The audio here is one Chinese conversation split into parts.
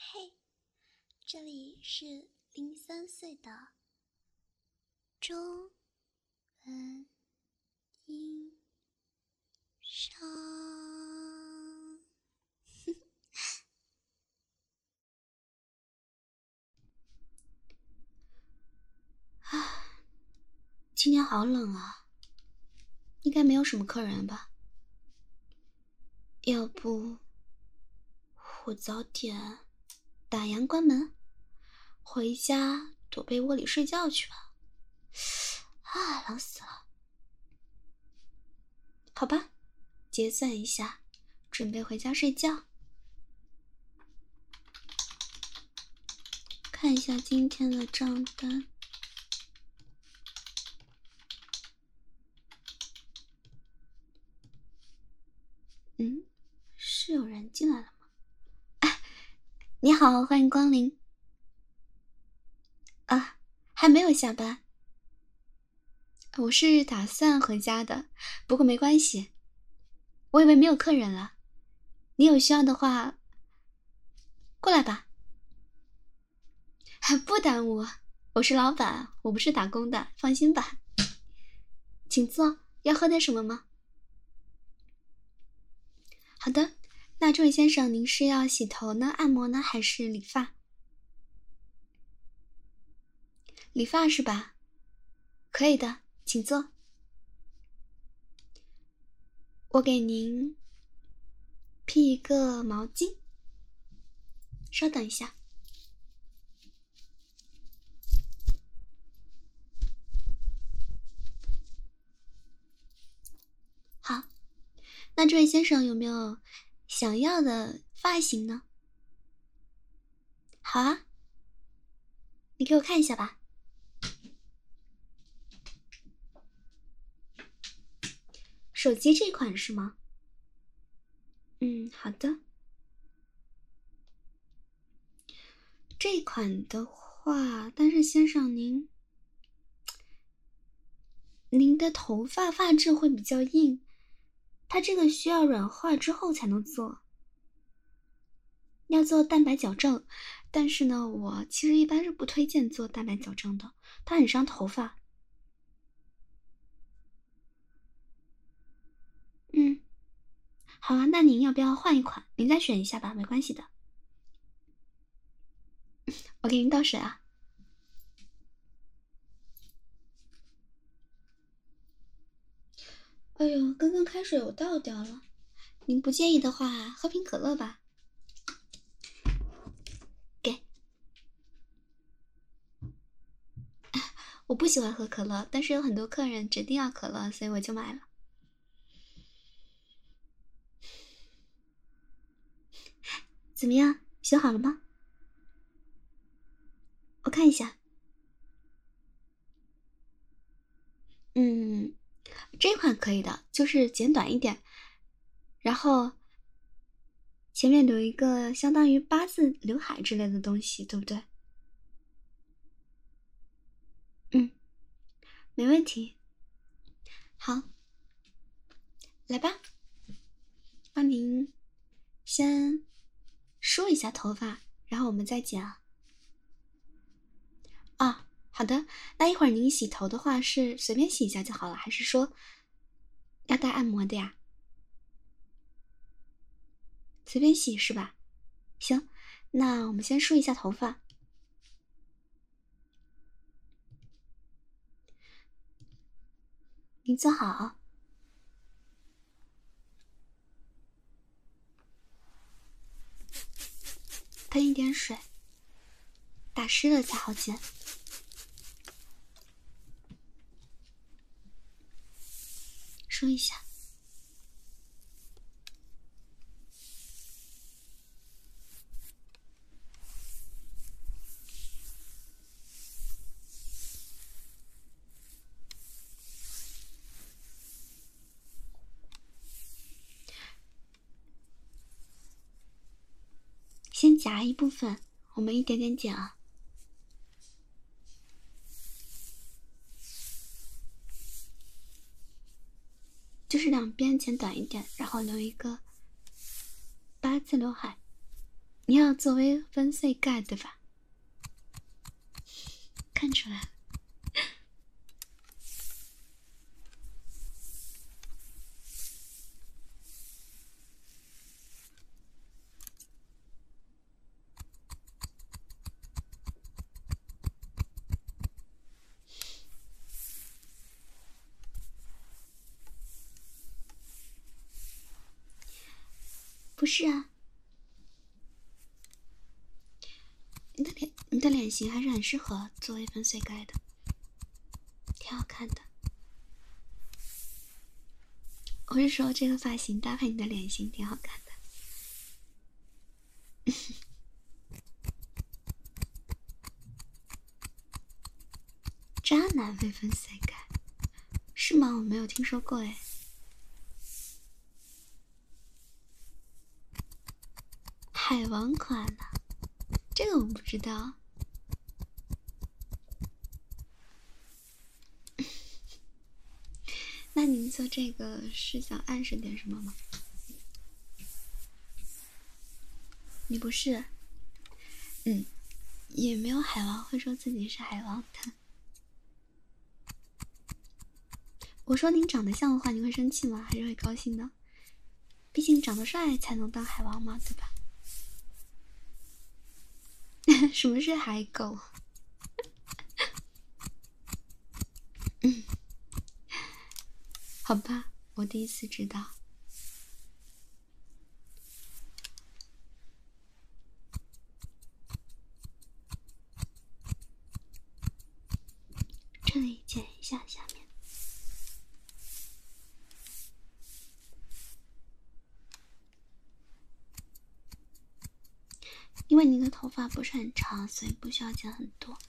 嘿，这里是03岁的中文音商。 今天好冷啊，应该没有什么客人吧？要不我早点打烊关门，回家躲被窝里睡觉去吧。啊，冷死了。好吧，结算一下，准备回家睡觉。看一下今天的账单。是有人进来了吗？哎，你好，欢迎光临。啊，还没有下班。我是打算回家的，不过没关系。我以为没有客人了，你有需要的话，过来吧。不耽误，我是老板，我不是打工的，放心吧。请坐，要喝点什么吗？好的，那这位先生，您是要洗头呢、按摩呢，还是理发？理发是吧？可以的，请坐。我给您披一个毛巾，稍等一下。好，那这位先生有没有想要的发型呢？好啊，你给我看一下吧。手机这款是吗？好的。这款的话，但是先生您的头发发质会比较硬，它这个需要软化之后才能做，要做蛋白矫正。但是呢，我其实一般是不推荐做蛋白矫正的，它很伤头发。好啊，那您要不要换一款？您再选一下吧，没关系的。我给您倒水啊。哎呦，刚刚开水我倒掉了，您不介意的话，喝瓶可乐吧。给。我不喜欢喝可乐，但是有很多客人指定要可乐，所以我就买了。怎么样，选好了吗？我看一下。这款可以的，就是剪短一点，然后前面留一个相当于八字刘海之类的东西，对不对？没问题。好，来吧，帮您先梳一下头发，然后我们再剪啊。好的，那一会儿您洗头的话是随便洗一下就好了，还是说要带按摩的呀？随便洗是吧？行，那我们先梳一下头发。您坐好，喷一点水，打湿了才好剪。梳一下。先夹一部分，我们一点点剪啊。就是两边剪短一点，然后留一个八字刘海。 你要做微分碎盖对吧？看出来了。不是啊，你的脸型还是很适合做微分碎盖的，挺好看的。我是说这个发型搭配你的脸型挺好看的。渣男微分碎盖是吗？我没有听说过哎。海王款呢？这个我不知道。那您做这个是想暗示点什么吗？你不是，也没有海王会说自己是海王的。我说您长得像的话，你会生气吗？还是会高兴的？毕竟长得帅才能当海王嘛，对吧？什么是海狗？好吧，我第一次知道。这里剪一下下面。因为你的头发不是很长，所以不需要剪很多。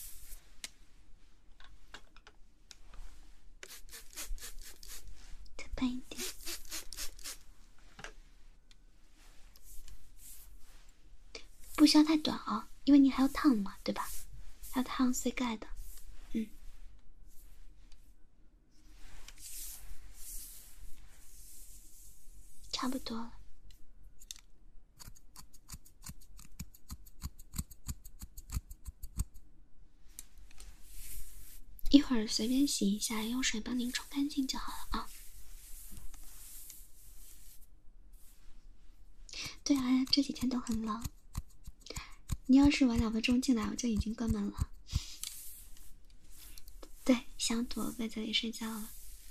再拌一点。不需要太短啊，因为你还要烫嘛，对吧？还要烫碎盖的。差不多了。一会儿随便洗一下，用水帮您冲干净就好了啊。对啊，这几天都很冷。你要是晚2分钟进来，我就已经关门了。对，想躲被子里睡觉了。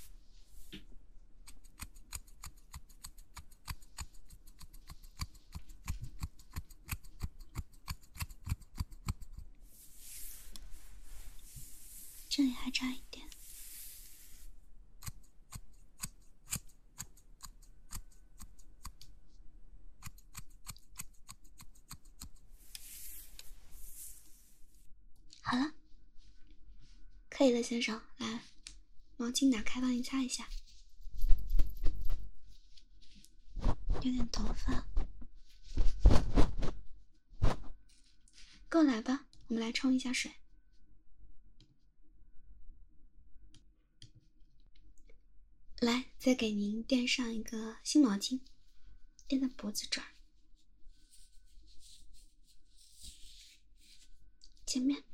这里还差一点。好了，可以了，先生，来，毛巾拿开，帮你擦一下。有点头发，跟我来吧，我们来冲一下水。来，再给您垫上一个新毛巾，垫在脖子这儿，前面。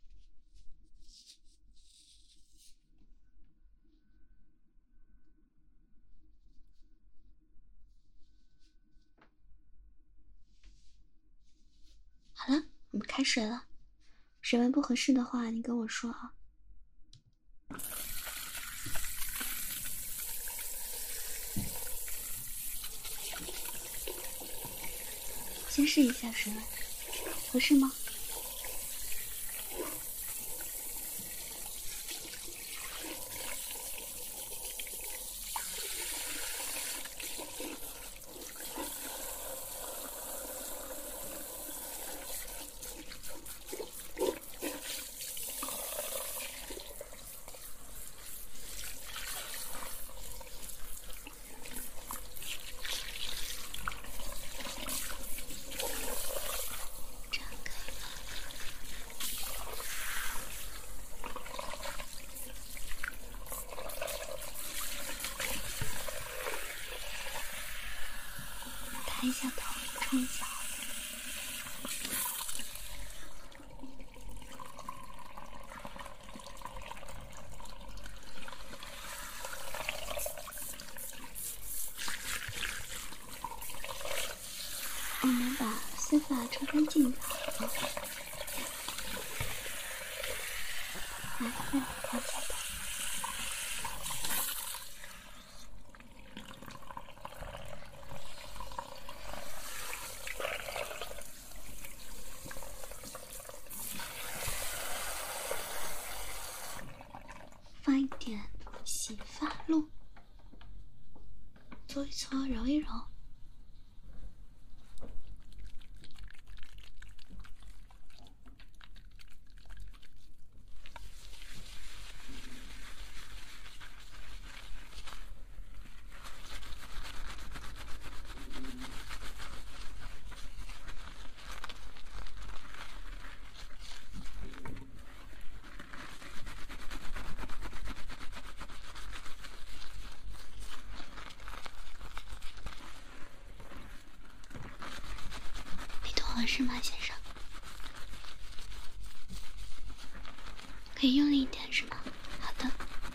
好了，我们开水了。水温不合适的话，你跟我说啊。先试一下水温，合适吗？抬一下头，冲一下。 我们把丝发抽干净的。来，再往下倒。放一点洗发露，搓一搓，揉一揉。合适吗，先生？可以用力一点是吗？好的。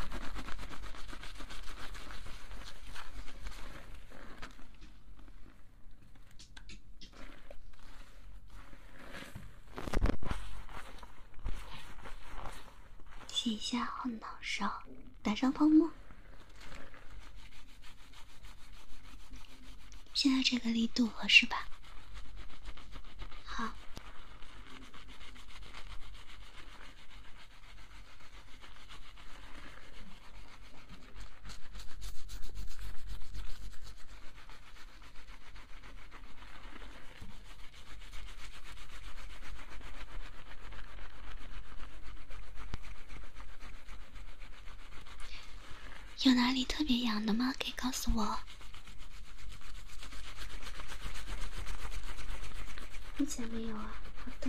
洗一下后脑勺，打上泡沫。现在这个力度合适吧？好。有哪里特别痒的吗？可以告诉我。目前没有啊。好的。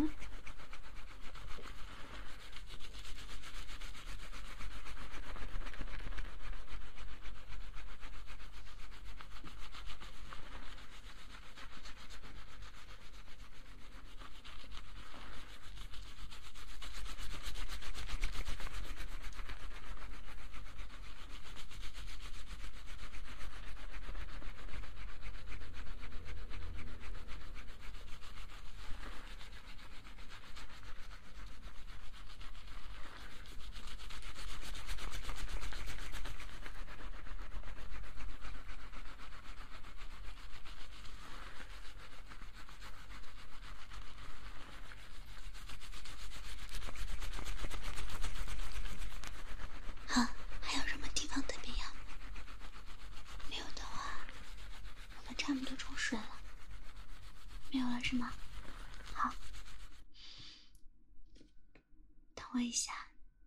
好，还有什么地方特别痒？没有的话，我们差不多冲水了。没有了是吗？好，等我一下，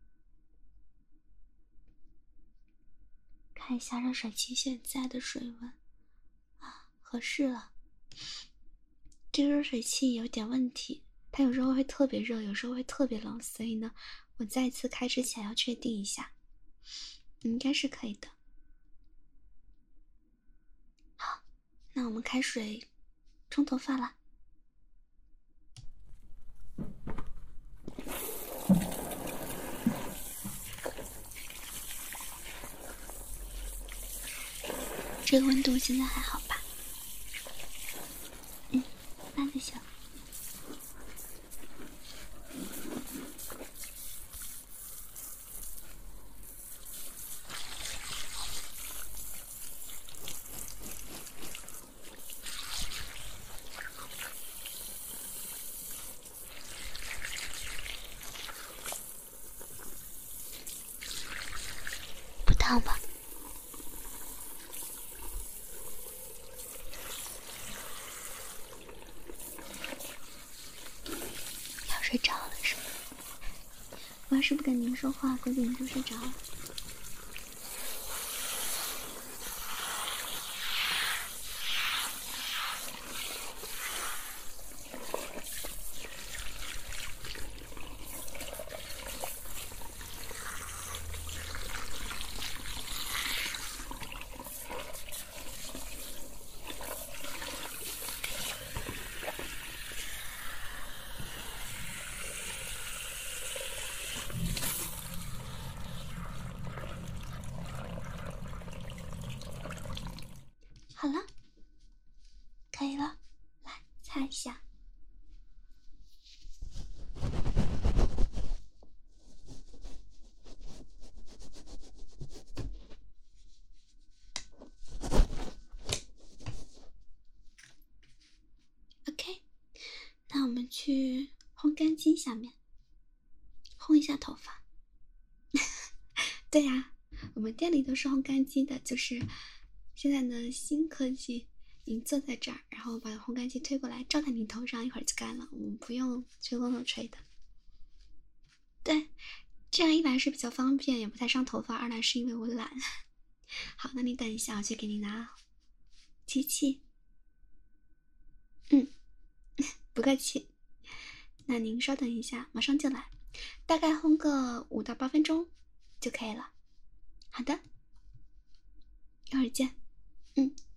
看一下热水器现在的水温啊，合适了。这个热水器有点问题，它有时候会特别热，有时候会特别冷，所以呢，我再次开之前要确定一下。应该是可以的。好，那我们开水冲头发了。这个温度现在还好吧？那就行。不烫吧？要睡着了是吗？我要是不跟您说话，估计您就睡着了。 可以了。来擦一下。OK， 那我们去烘干机下面烘一下头发。对呀，我们店里都是烘干机的，就是现在的新科技。你坐在这儿，然后把烘干机推过来，照在你头上，一会儿就干了。我们不用吹风筒吹的。对，这样一来是比较方便，也不太伤头发；二来是因为我懒。好，那你等一下，我去给你拿机器。不客气。那您稍等一下，马上就来，大概烘个5到8分钟就可以了。好的，一会儿见。